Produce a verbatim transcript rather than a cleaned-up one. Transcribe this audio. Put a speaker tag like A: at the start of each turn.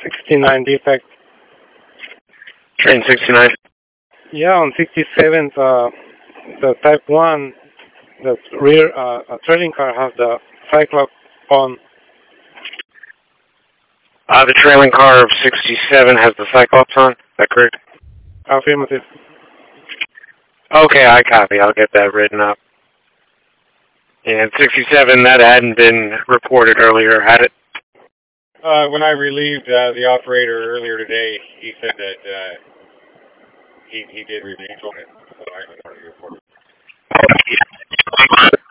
A: sixty-nine defect.
B: Train sixty-nine.
A: Yeah, on sixty-seventh, uh, the Type one, the rear uh, uh, trailing car has the Cyclops on.
B: Uh, the trailing car of sixty-seven has the Cyclops on. Is that correct?
A: Affirmative.
B: Okay, I copy. I'll get that written up. And sixty-seven, that hadn't been reported earlier, had it?
C: Uh, when I relieved uh, the operator earlier today, he said that uh, he he did relieve it, so I can already report it.